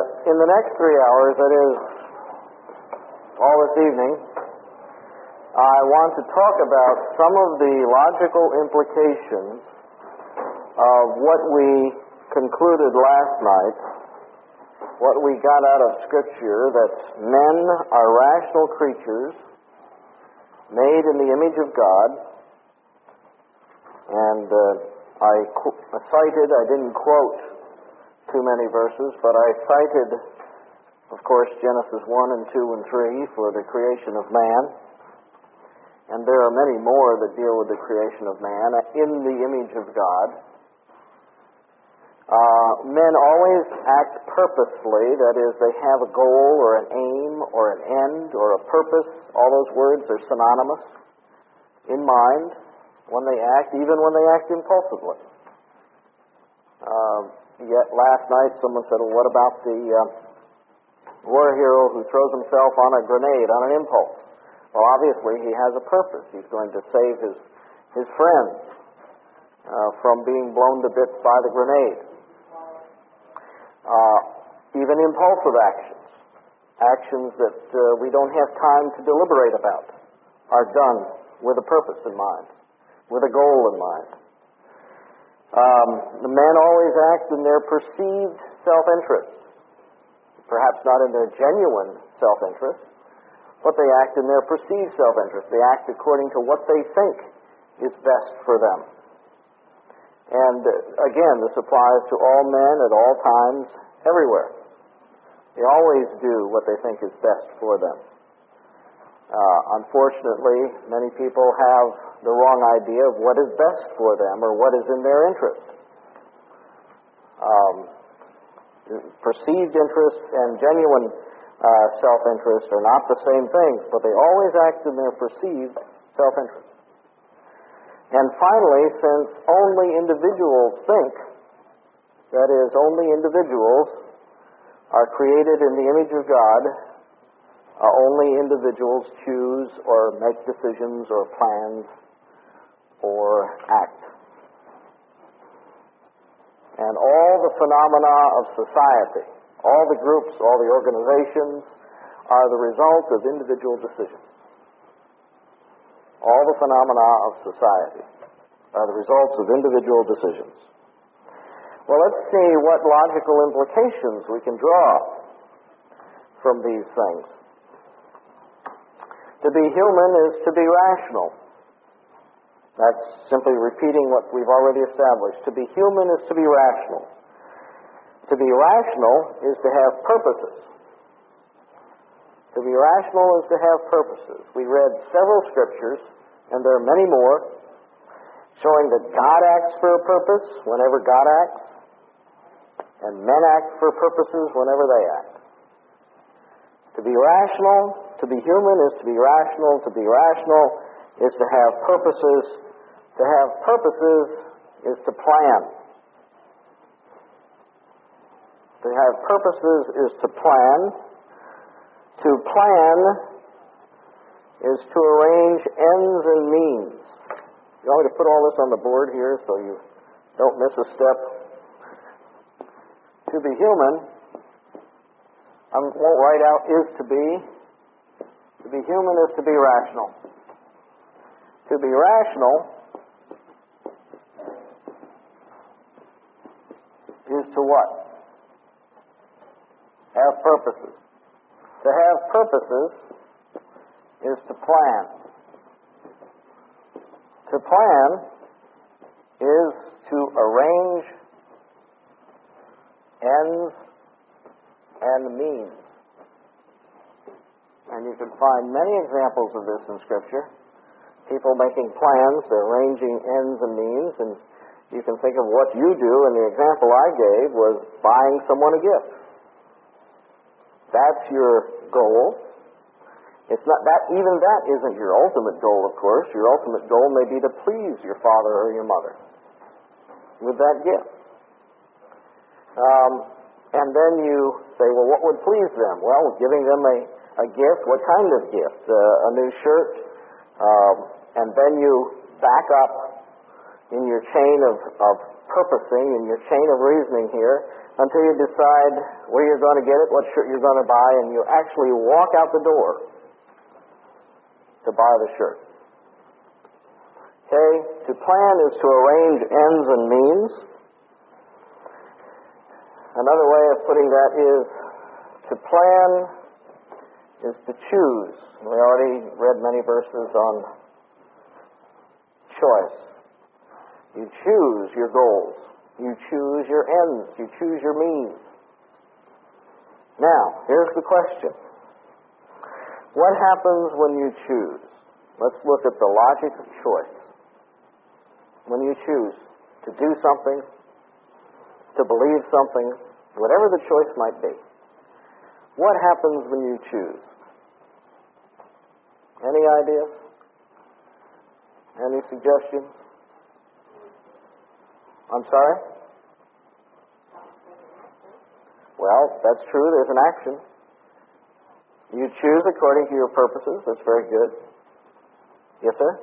in the next 3 hours, that is, all this evening, I want to talk about some of the logical implications of what we concluded last night, what we got out of Scripture, that men are rational creatures made in the image of God. And I didn't quote too many verses, but I cited, of course, Genesis 1 and 2 and 3 for the creation of man. And there are many more that deal with the creation of man in the image of God. Men always act purposefully, that is, they have a goal or an aim or an end or a purpose. All those words are synonymous in mind when they act, even when they act impulsively. Yet last night someone said, well, what about the war hero who throws himself on a grenade on an impulse? Well, obviously he has a purpose. He's going to save his friends from being blown to bits by the grenade. Even impulsive actions that we don't have time to deliberate about, are done with a purpose in mind, with a goal in mind. The men always act in their perceived self-interest, perhaps not in their genuine self-interest, but they act in their perceived self-interest. They act according to what they think is best for them. And again, this applies to all men at all times, everywhere. They always do what they think is best for them. Unfortunately, many people have the wrong idea of what is best for them or what is in their interest. Perceived interest and genuine self-interest are not the same things, but they always act in their perceived self-interest. And finally, since only individuals think, that is, only individuals are created in the image of God, only individuals choose or make decisions or plans or act. And all the phenomena of society, all the groups, all the organizations, are the result of individual decisions. All the phenomena of society are the results of individual decisions. Well, let's see what logical implications we can draw from these things. To be human is to be rational. That's simply repeating what we've already established. To be human is to be rational. To be rational is to have purposes. To be rational is to have purposes. We read several scriptures, and there are many more, showing that God acts for a purpose whenever God acts, and men act for purposes whenever they act. To be rational, to be human is to be rational. To be rational is to have purposes. To have purposes is to plan. To have purposes is to plan. To plan is to arrange ends and means. You want me to put all this on the board here so you don't miss a step? To be human, I won't write out is to be. To be human is to be rational. To be rational is to what? Have purposes. To have purposes is to plan. To plan is to arrange ends and means. And you can find many examples of this in Scripture. People making plans, they're arranging ends and means, and you can think of what you do, and the example I gave was buying someone a gift. That's your goal. It's not that, even that isn't your ultimate goal, of course. Your ultimate goal may be to please your father or your mother with that gift. And then you say, well, what would please them? Well, giving them a gift. What kind of gift? A new shirt. And then you back up in your chain of purposing, in your chain of reasoning here, until you decide where you're going to get it, what shirt you're going to buy, and you actually walk out the door to buy the shirt. Okay? To plan is to arrange ends and means. Another way of putting that is to plan is to choose. We already read many verses on choice. You choose your goals. You choose your ends. You choose your means. Now, here's the question. What happens when you choose? Let's look at the logic of choice. When you choose to do something, to believe something, whatever the choice might be, what happens when you choose? Any ideas? Any suggestions? I'm sorry? Well, that's true. There's an action. You choose according to your purposes. That's very good. Yes, sir?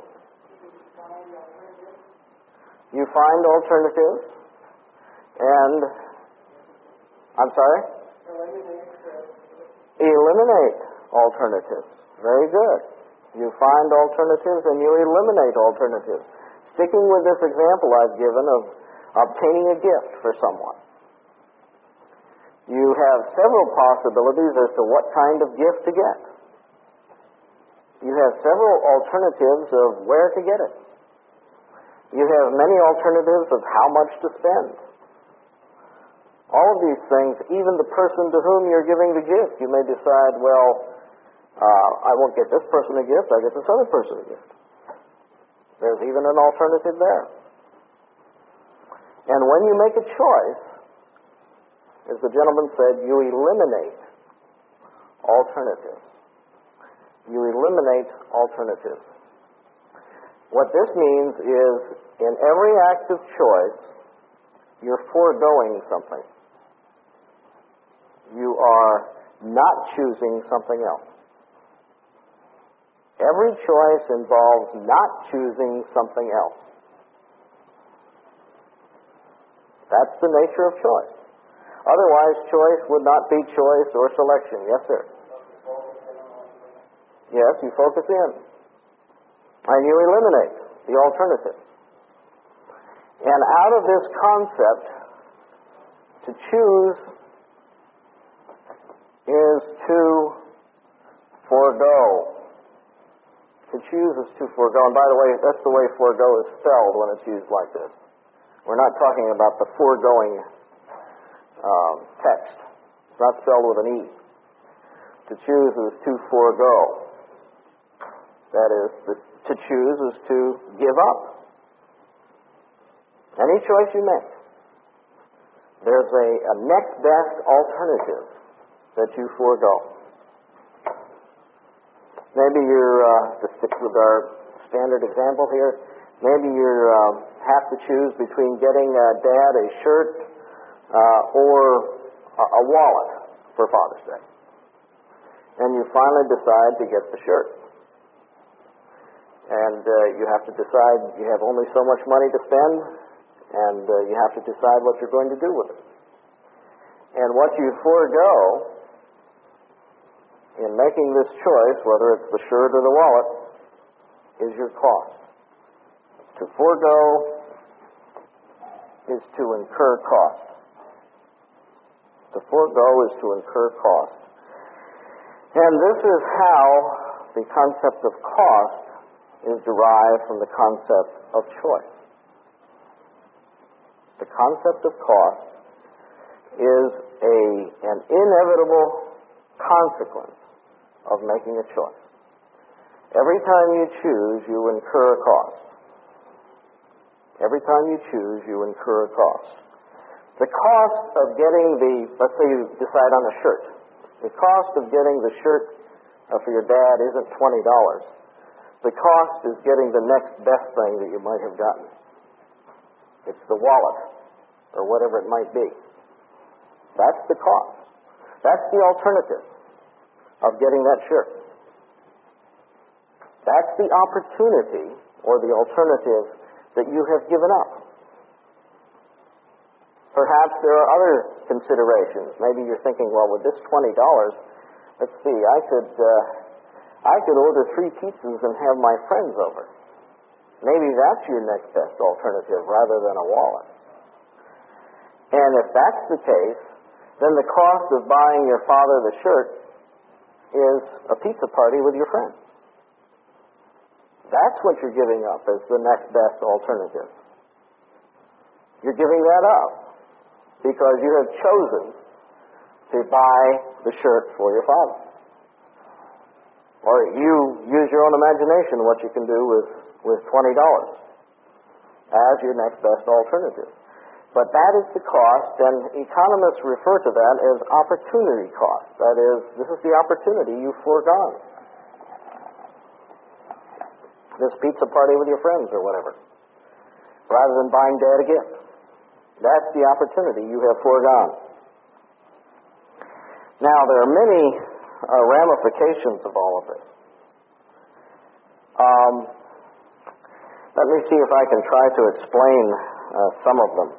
You find alternatives. And, I'm sorry? Eliminate alternatives. Very good. You find alternatives and you eliminate alternatives. Sticking with this example I've given of obtaining a gift for someone. You have several possibilities as to what kind of gift to get. You have several alternatives of where to get it. You have many alternatives of how much to spend. All of these things, even the person to whom you're giving the gift, you may decide, well, I won't get this person a gift, I get this other person a gift. There's even an alternative there. And when you make a choice, as the gentleman said, you eliminate alternatives. You eliminate alternatives. What this means is, in every act of choice, you're foregoing something. You are not choosing something else. Every choice involves not choosing something else. That's the nature of choice. Otherwise, choice would not be choice or selection. Yes, sir? Yes, you focus in. And you eliminate the alternative. And out of this concept, to choose is to forego. To choose is to forego. And by the way, that's the way forego is spelled when it's used like this. We're not talking about the foregoing text. It's not spelled with an E. To choose is to forego. That is, to choose is to give up. Any choice you make, there's a next best alternative that you forego. Maybe you're, to stick with our standard example here, maybe you have to choose between getting Dad a shirt or a wallet for Father's Day. And you finally decide to get the shirt. And you have to decide you have only so much money to spend, and you have to decide what you're going to do with it. And what you forego in making this choice, whether it's the shirt or the wallet, is your cost. To forego is to incur cost. To forego is to incur cost. And this is how the concept of cost is derived from the concept of choice. The concept of cost is an inevitable consequence of making a choice. Every time you choose, you incur a cost. Every time you choose, you incur a cost. The cost of getting let's say you decide on a shirt. The cost of getting the shirt for your dad isn't $20. The cost is getting the next best thing that you might have gotten. It's the wallet, or whatever it might be. That's the cost. That's the alternative of getting that shirt. That's the opportunity, or the alternative, that you have given up. Perhaps there are other considerations. Maybe you're thinking, well, with this $20, let's see, I could order 3 pizzas and have my friends over. Maybe that's your next best alternative rather than a wallet. And if that's the case, then the cost of buying your father the shirt is a pizza party with your friends. That's what you're giving up as the next best alternative. You're giving that up because you have chosen to buy the shirt for your father. Or you use your own imagination what you can do with $20 as your next best alternative. But that is the cost, and economists refer to that as opportunity cost. That is, this is the opportunity you've foregone. This pizza party with your friends or whatever, rather than buying Dad a gift. That's the opportunity you have foregone. Now, there are many ramifications of all of this. Let me see if I can try to explain some of them.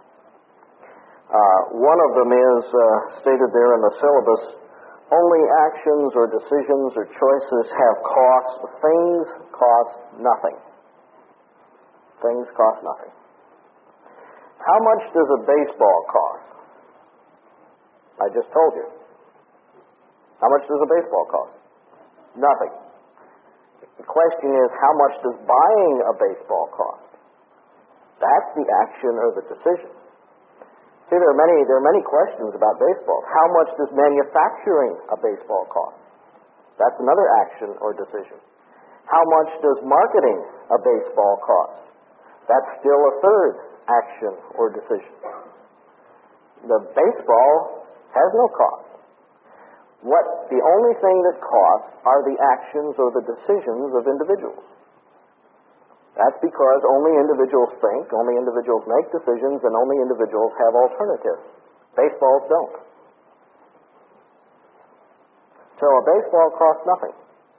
One of them is stated there in the syllabus: only actions or decisions or choices have costs. Things cost nothing. Things cost nothing. How much does a baseball cost? I just told you. How much does a baseball cost? Nothing. The question is, how much does buying a baseball cost? That's the action or the decision. See, there are many questions about baseball. How much does manufacturing a baseball cost? That's another action or decision. How much does marketing a baseball cost? That's still a third action or decision. The baseball has no cost. The only thing that costs are the actions or the decisions of individuals. That's because only individuals think, only individuals make decisions, and only individuals have alternatives. Baseballs don't. So a baseball costs nothing.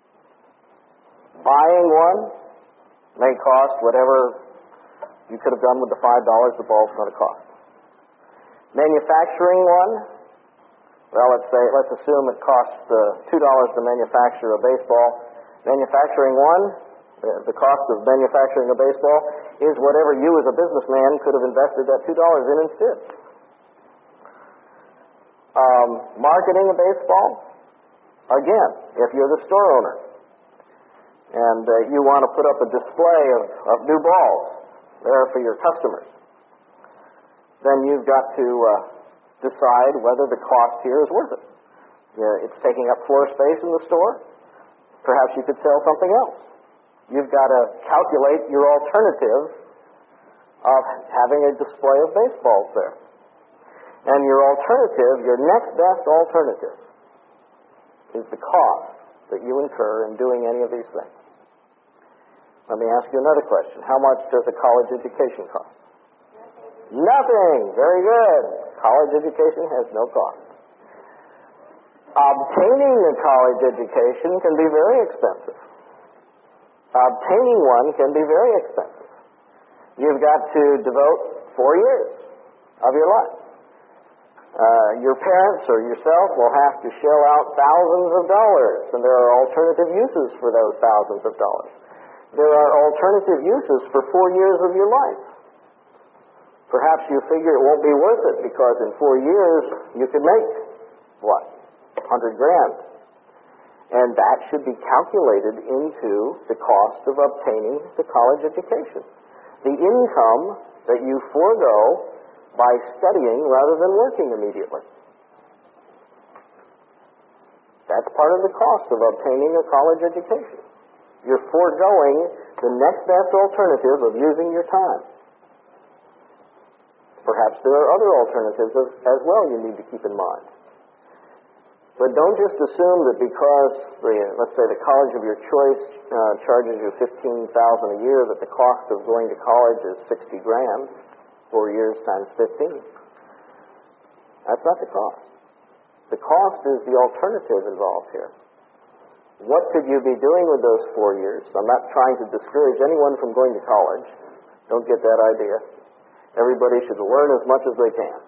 Buying one may cost whatever you could have done with the $5 the ball's going to cost. Manufacturing one, well, let's assume it costs $2 to manufacture a baseball. Manufacturing one, the cost of manufacturing a baseball is whatever you as a businessman could have invested that $2 in instead. Marketing a baseball, again, if you're the store owner and you want to put up a display of new balls there for your customers, then you've got to decide whether the cost here is worth it. It's taking up floor space in the store. Perhaps you could sell something else. You've got to calculate your alternative of having a display of baseballs there. And your alternative, your next best alternative, is the cost that you incur in doing any of these things. Let me ask you another question. How much does a college education cost? Nothing. Very good. College education has no cost. Obtaining a college education can be very expensive. Obtaining one can be very expensive. You've got to devote 4 years of your life. Your parents or yourself will have to shell out thousands of dollars, and there are alternative uses for those thousands of dollars. There are alternative uses for 4 years of your life. Perhaps you figure it won't be worth it because in 4 years you could make, what, $100,000. And that should be calculated into the cost of obtaining the college education. The income that you forego by studying rather than working immediately. That's part of the cost of obtaining a college education. You're foregoing the next best alternative of using your time. Perhaps there are other alternatives as well you need to keep in mind. But don't just assume that because, let's say, the college of your choice charges you $15,000 a year, that the cost of going to college is $60,000, 4 years times 15. That's not the cost. The cost is the alternative involved here. What could you be doing with those 4 years? I'm not trying to discourage anyone from going to college. Don't get that idea. Everybody should learn as much as they can.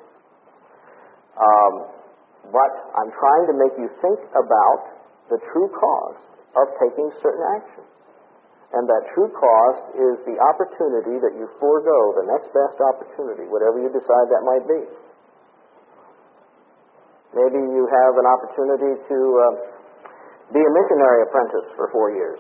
But I'm trying to make you think about the true cost of taking certain actions. And that true cost is the opportunity that you forego, the next best opportunity, whatever you decide that might be. Maybe you have an opportunity to be a missionary apprentice for 4 years.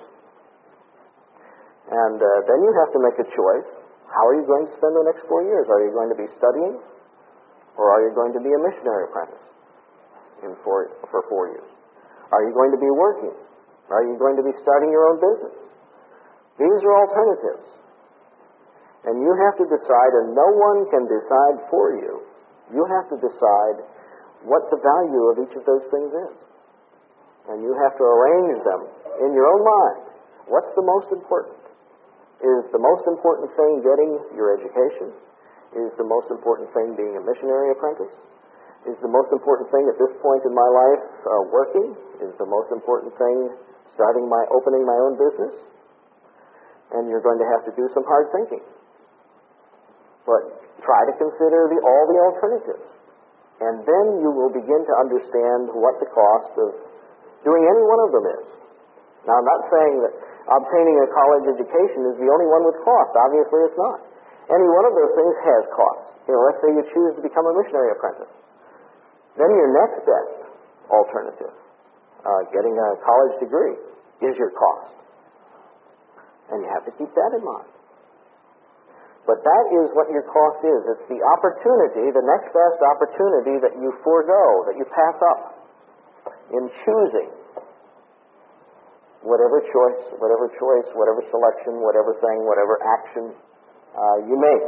And then you have to make a choice. How are you going to spend the next 4 years? Are you going to be studying, or are you going to be a missionary apprentice for 4 years? Are you going to be working? Are you going to be starting your own business? These are alternatives. And you have to decide, and no one can decide for you. You have to decide what the value of each of those things is. And you have to arrange them in your own mind. What's the most important? Is the most important thing getting your education? Is the most important thing being a missionary apprentice? Is the most important thing at this point in my life working? Is the most important thing opening my own business? And you're going to have to do some hard thinking. But try to consider all the alternatives. And then you will begin to understand what the cost of doing any one of them is. Now, I'm not saying that obtaining a college education is the only one with cost. Obviously, it's not. Any one of those things has cost. Let's say you choose to become a missionary apprentice. Then your next best alternative, getting a college degree, is your cost. And you have to keep that in mind. But that is what your cost is. It's the opportunity, the next best opportunity that you forego, that you pass up in choosing whatever choice, whatever selection, whatever thing, whatever action you make.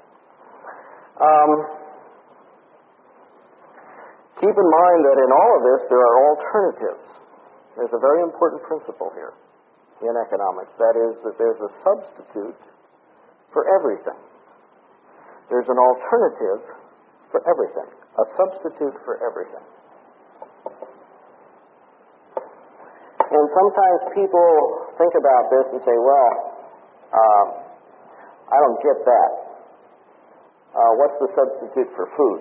Keep in mind that in all of this there are alternatives. There's a very important principle here in economics. That is that there's a substitute for everything. There's an alternative for everything. A substitute for everything. And sometimes people think about this and say, well, I don't get that. What's the substitute for food?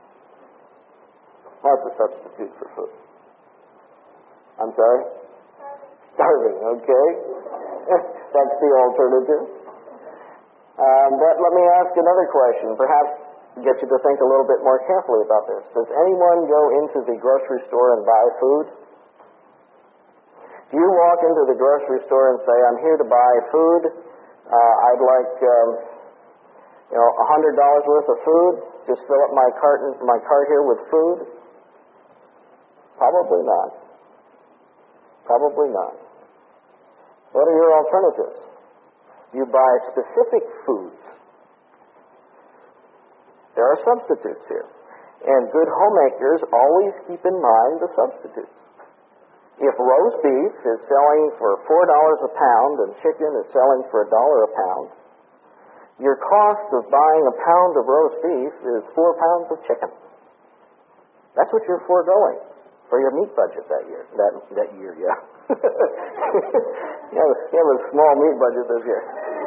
What's the substitute for food? I'm sorry? Starving, okay. That's the alternative. But let me ask another question, perhaps get you to think a little bit more carefully about this. Does anyone go into the grocery store and buy food? Do you walk into the grocery store and say, I'm here to buy food. I'd like $100 worth of food. Just fill up my cart here with food? Probably not. Probably not. What are your alternatives? You buy specific foods. There are substitutes here. And good homemakers always keep in mind the substitutes. If roast beef is selling for $4 a pound and chicken is selling for $1 a pound, your cost of buying a pound of roast beef is 4 pounds of chicken. That's what you're foregoing for your meat budget that year. That year, yeah. You have a small meat budget this year.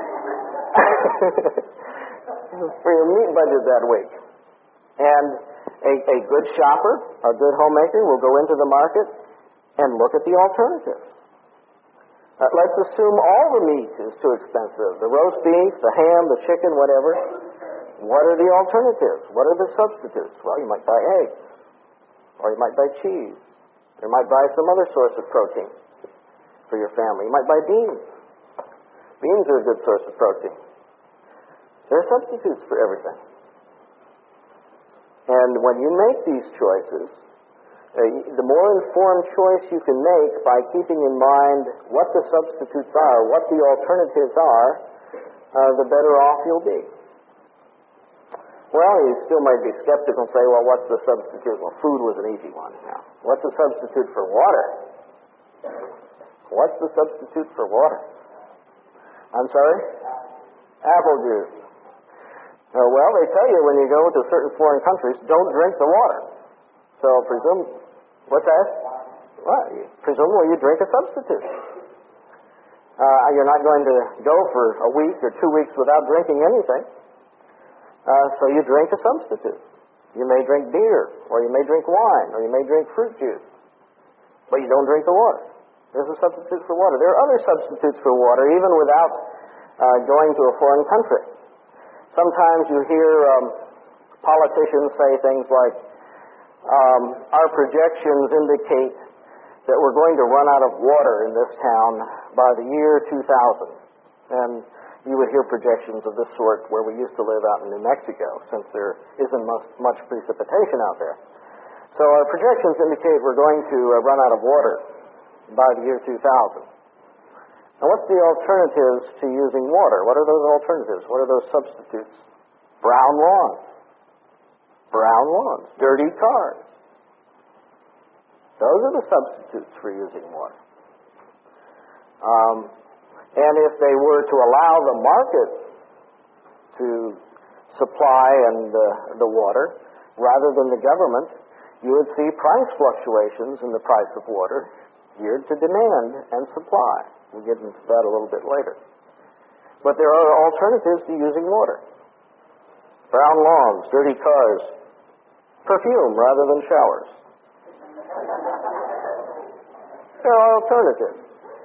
For your meat budget that week. And a good shopper, a good homemaker, will go into the market and look at the alternatives. Let's assume all the meat is too expensive. The roast beef, the ham, the chicken, whatever. What are the alternatives? What are the substitutes? Well, you might buy eggs. Or you might buy cheese. You might buy some other source of protein for your family. You might buy beans. Beans are a good source of protein. There are substitutes for everything. And when you make these choices, the more informed choice you can make by keeping in mind what the substitutes are, what the alternatives are, the better off you'll be. Well, you still might be skeptical and say, well, what's the substitute? Well, food was an easy one. Now, what's the substitute for water? What's the substitute for water? I'm sorry? Apple juice. Well, they tell you when you go to certain foreign countries, don't drink the water. So what's that? Well, presumably you drink a substitute. You're not going to go for a week or 2 weeks without drinking anything. So you drink a substitute. You may drink beer, or you may drink wine, or you may drink fruit juice, but you don't drink the water. There's a substitute for water. There are other substitutes for water, even without going to a foreign country. Sometimes you hear politicians say things like, our projections indicate that we're going to run out of water in this town by the year 2000. And you would hear projections of this sort where we used to live out in New Mexico, since there isn't much precipitation out there. So our projections indicate we're going to run out of water by the year 2000. Now, what's the alternatives to using water? What are those alternatives? What are those substitutes? Brown lawns. Brown lawns. Dirty cars. Those are the substitutes for using water. And if they were to allow the market to supply the water, rather than the government, you would see price fluctuations in the price of water geared to demand and supply. We'll get into that a little bit later. But there are alternatives to using water. Brown lawns, dirty cars, perfume rather than showers. There are alternatives.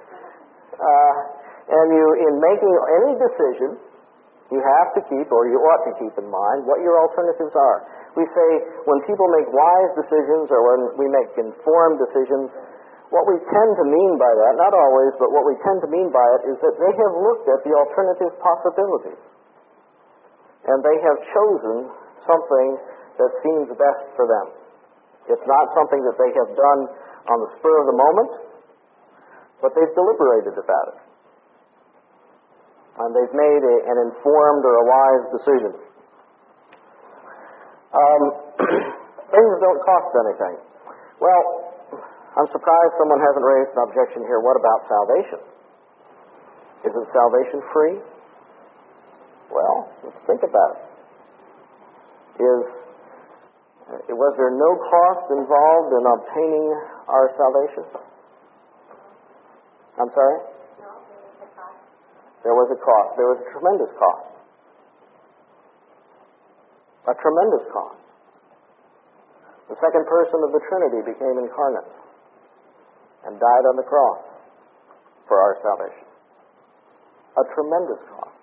And in making any decision, you have to keep, or you ought to keep in mind, what your alternatives are. We say when people make wise decisions or when we make informed decisions, what we tend to mean by that, not always, but what we tend to mean by it is that they have looked at the alternative possibilities. And they have chosen something that seems best for them. It's not something that they have done on the spur of the moment, but they've deliberated about it. And they've made an informed or a wise decision. Things don't cost anything. Well, I'm surprised someone hasn't raised an objection here. What about salvation? Isn't salvation free? Well, let's think about it. Was there no cost involved in obtaining our salvation? I'm sorry? No, there was a cost. There was a cost. There was a tremendous cost. A tremendous cost. The second person of the Trinity became incarnate and died on the cross for our salvation. A tremendous cost.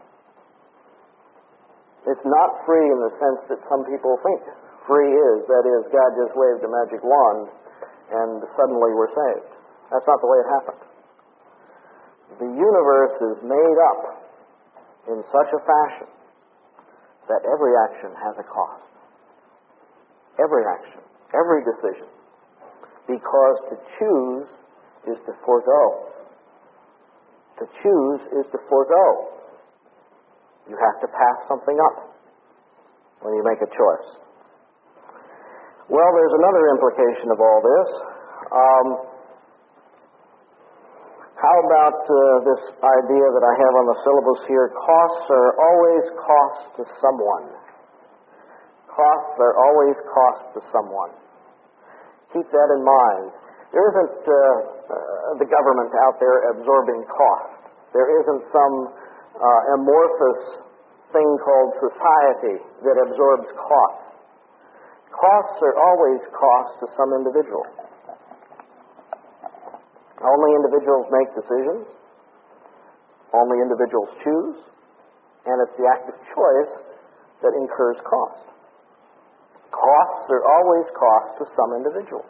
It's not free in the sense that some people think free is. That is, God just waved a magic wand and suddenly we're saved. That's not the way it happened. The universe is made up in such a fashion that every action has a cost. Every action, every decision. Because to choose is to forego. To choose is to forego. You have to pass something up when you make a choice. Well, there's another implication of all this. How about this idea that I have on the syllabus here? Costs are always costs to someone. Costs are always costs to someone. Keep that in mind. There isn't the government out there absorbing cost. There isn't some amorphous thing called society that absorbs costs. Costs are always costs to some individual. Only individuals make decisions. Only individuals choose. And it's the act of choice that incurs cost. Costs are always costs to some individual.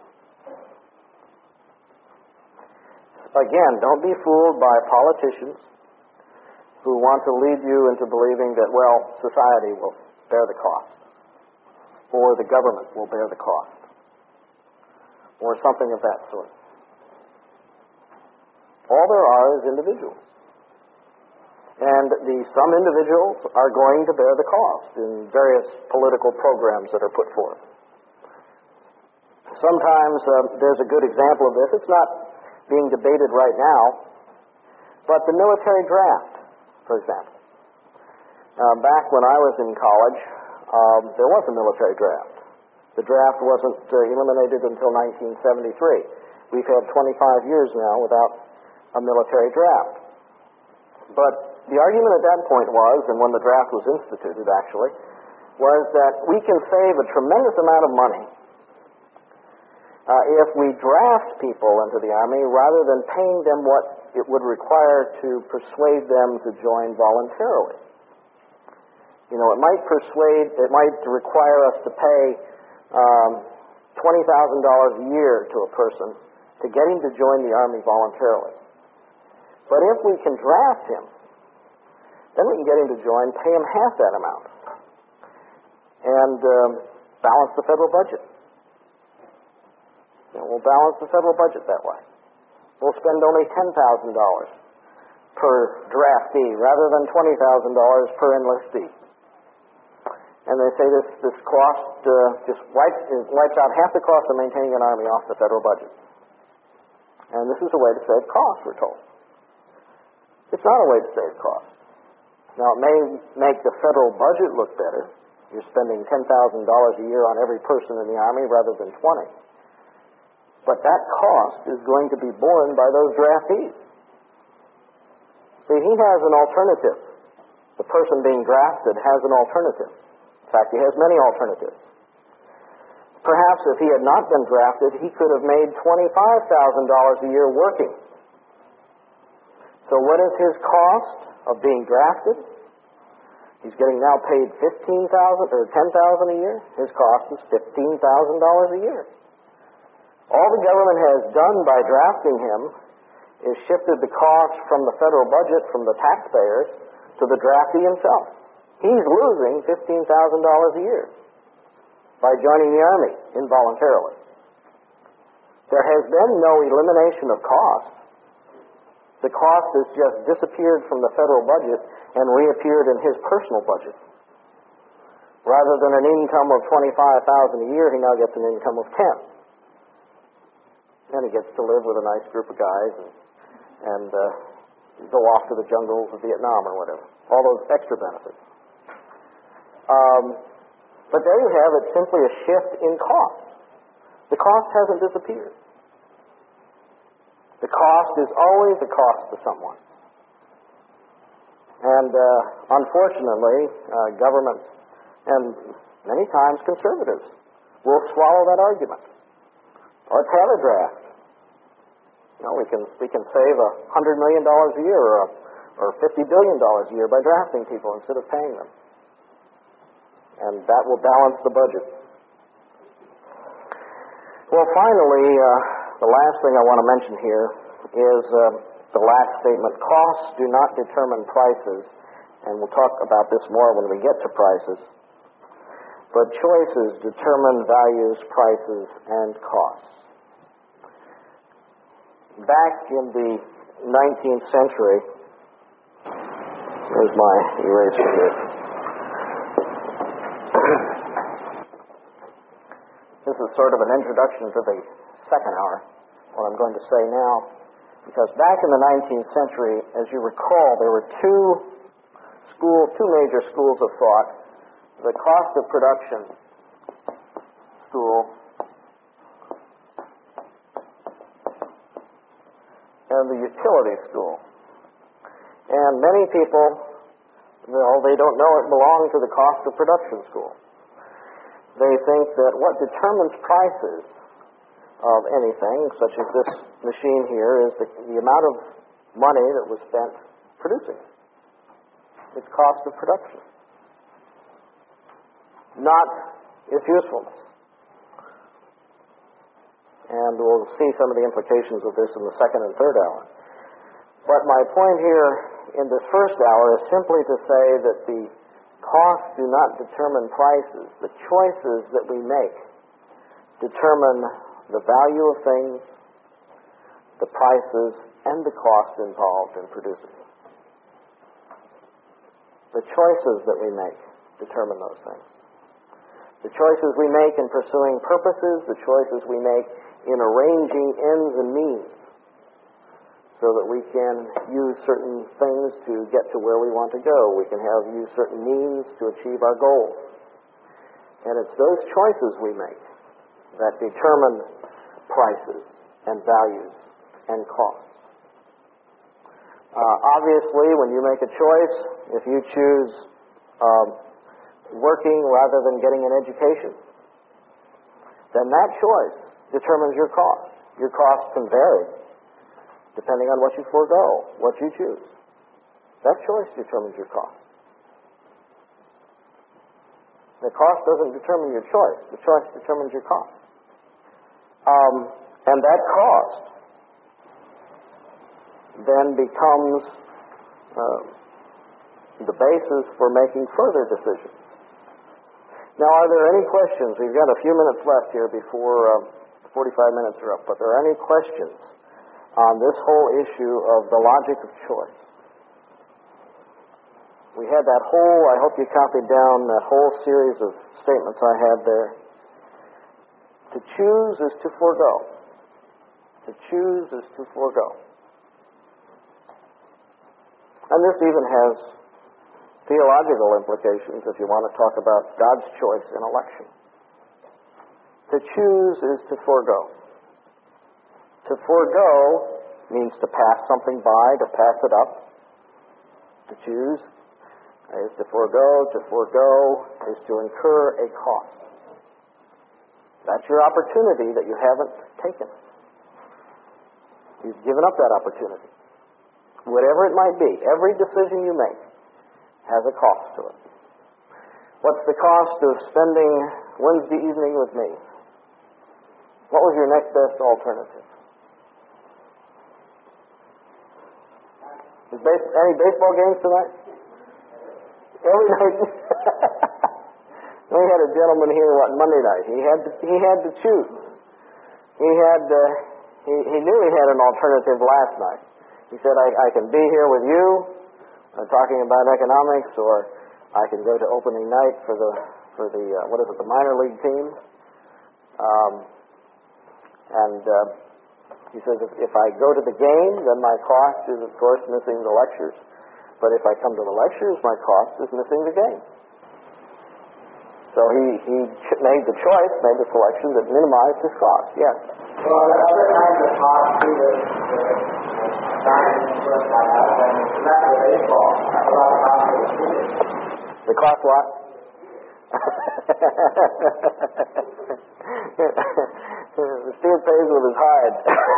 Again, don't be fooled by politicians who want to lead you into believing that, well, society will bear the cost, or the government will bear the cost, or something of that sort. All there are is individuals. And some individuals are going to bear the cost in various political programs that are put forth. Sometimes there's a good example of this. It's not being debated right now, but the military draft, for example. Back when I was in college, there was a military draft. The draft wasn't eliminated until 1973. We've had 25 years now without a military draft. But the argument at that point was, and when the draft was instituted actually, was that we can save a tremendous amount of money if we draft people into the Army rather than paying them what it would require to persuade them to join voluntarily. You know, it might require us to pay $20,000 a year to a person to get him to join the Army voluntarily. But if we can draft him, then we can get him to join, pay him half that amount, and balance the federal budget. You know, we'll balance the federal budget that way. We'll spend only $10,000 per draftee rather than $20,000 per enlistee. And they say this cost just wipes out half the cost of maintaining an Army off the federal budget. And this is a way to save costs, we're told. It's not a way to save costs. Now, it may make the federal budget look better. You're spending $10,000 a year on every person in the Army rather than 20. But that cost is going to be borne by those draftees. See, he has an alternative. The person being drafted has an alternative. In fact, he has many alternatives. Perhaps if he had not been drafted, he could have made $25,000 a year working. So what is his cost of being drafted? He's getting now paid $15,000 or $10,000 a year. His cost is $15,000 a year. All the government has done by drafting him is shifted the cost from the federal budget, from the taxpayers, to the draftee himself. He's losing $15,000 a year by joining the Army involuntarily. There has been no elimination of cost. The cost has just disappeared from the federal budget and reappeared in his personal budget. Rather than an income of $25,000 a year, he now gets an income of $10,000. And he gets to live with a nice group of guys and go off to the jungles of Vietnam or whatever. All those extra benefits. But there you have it, simply a shift in cost. The cost hasn't disappeared. The cost is always a cost to someone. And unfortunately, government and many times conservatives will swallow that argument. Let's have a draft. You know, we can save $100 million a year or $50 billion a year by drafting people instead of paying them. And that will balance the budget. Well, finally, the last thing I want to mention here is the last statement. Costs do not determine prices, and we'll talk about this more when we get to prices. But choices determine values, prices, and costs. Back in the 19th century, there's my eraser here. This is sort of an introduction to the second hour, what I'm going to say now, because back in the 19th century, as you recall, there were two major schools of thought: the cost of production school and the utility school. And many people, they don't know it belongs to the cost of production school. They think that what determines prices of anything, such as this machine here, is the amount of money that was spent producing it. Its cost of production. Not its usefulness. And we'll see some of the implications of this in the second and third hour. But my point here in this first hour is simply to say that the costs do not determine prices. The choices that we make determine the value of things, the prices, and the cost involved in producing them. The choices that we make determine those things. The choices we make in pursuing purposes, the choices we make in arranging ends and means so that we can use certain things to get to where we want to go. We can use certain means to achieve our goals. And it's those choices we make that determine prices and values and costs. Obviously, when you make a choice, if you choose working rather than getting an education, then that choice determines your cost. Your cost can vary depending on what you forego, what you choose. That choice determines your cost. The cost doesn't determine your choice. The choice determines your cost. And that cost then becomes the basis for making further decisions. Now, are there any questions? We've got a few minutes left here before 45 minutes are up, but are there any questions on this whole issue of the logic of choice? We had that whole, I hope you copied down that whole series of statements I had there. To choose is to forego. To choose is to forego. And this even has theological implications if you want to talk about God's choice in election. To choose is to forego. To forego means to pass something by, to pass it up. To choose is to forego. To forego is to incur a cost. That's your opportunity that you haven't taken. You've given up that opportunity. Whatever it might be, every decision you make has a cost to it. What's the cost of spending Wednesday evening with me? What was your next best alternative? Any baseball games tonight? Every night. We had a gentleman here Monday night. He had to choose. He knew he had an alternative last night. He said, I can be here with you talking about economics, or I can go to opening night for the the minor league team. He says, if I go to the game, then my cost is, of course, missing the lectures. But if I come to the lectures, my cost is missing the game. So he made the choice, made the selection that minimized his cost. Yes. Well, the other kind of cost to the science influence I have, and it's not the baseball. A lot of cost to the students. The cost what? The steer pays with his hide.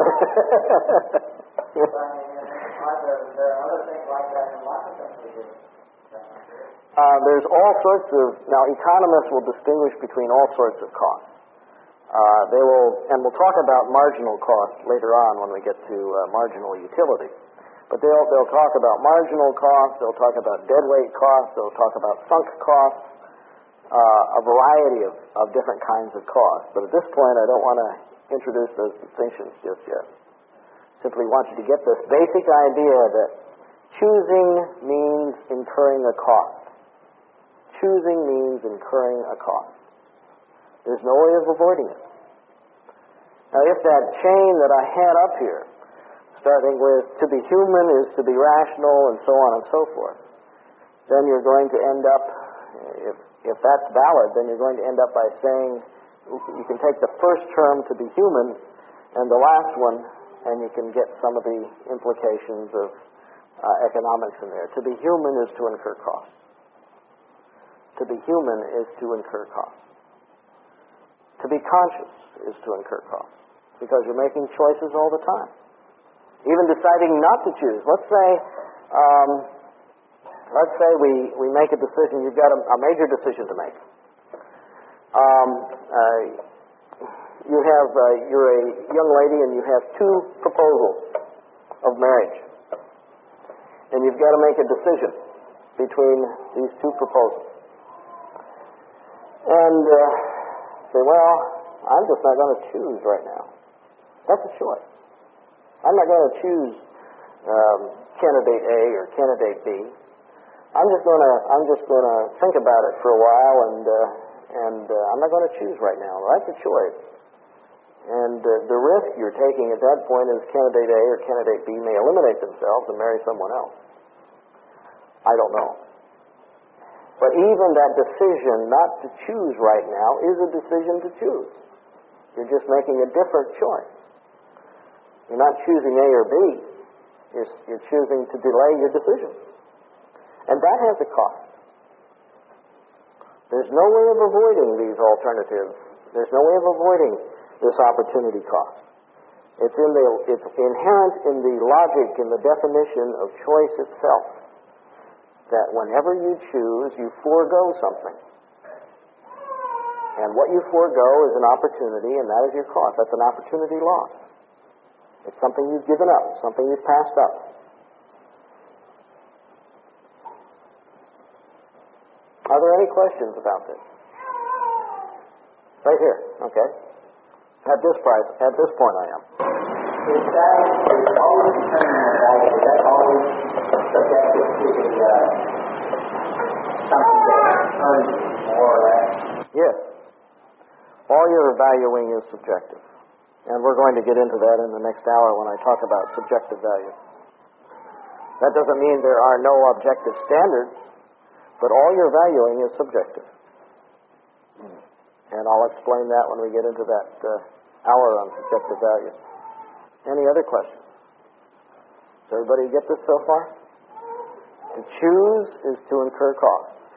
There are other things like that in lots of things we do. There's all sorts of, now economists will distinguish between all sorts of costs. We'll talk about marginal costs later on when we get to marginal utility. But they'll talk about marginal costs, they'll talk about deadweight costs, they'll talk about sunk costs, a variety of different kinds of costs. But at this point, I don't want to introduce those distinctions just yet. Simply want you to get this basic idea that choosing means incurring a cost. Choosing means incurring a cost. There's no way of avoiding it. Now, if that chain that I had up here, starting with to be human is to be rational and so on and so forth, then you're going to end up, if that's valid, then you're going to end up by saying, you can take the first term to be human and the last one, and you can get some of the implications of economics in there. To be human is to incur costs. To be human is to incur costs. To be conscious is to incur costs, because you're making choices all the time. Even deciding not to choose. Let's say we make a decision. You've got a major decision to make. You're a young lady and you have two proposals of marriage, and you've got to make a decision between these two proposals. And say, well, I'm just not going to choose right now. That's a choice. I'm not going to choose candidate A or candidate B. I'm just going to think about it for a while, and I'm not going to choose right now. That's a choice. And the risk you're taking at that point is candidate A or candidate B may eliminate themselves and marry someone else. I don't know. But even that decision not to choose right now is a decision to choose. You're just making a different choice. You're not choosing A or B. You're choosing to delay your decision. And that has a cost. There's no way of avoiding these alternatives. There's no way of avoiding this opportunity cost. It's inherent in the logic, in the definition of choice itself, that whenever you choose, you forego something. And what you forego is an opportunity, and that is your cost. That's an opportunity lost. It's something you've given up, something you've passed up. Are there any questions about this? Right here, okay. At this point I am. Is always determining the value? Is that always subjective to the something that earns more or less? Yes. All your valuing is subjective. And we're going to get into that in the next hour when I talk about subjective value. That doesn't mean there are no objective standards, but all your valuing is subjective. And I'll explain that when we get into that hour on subjective value. Any other questions? Does everybody get this so far? To choose is to incur cost.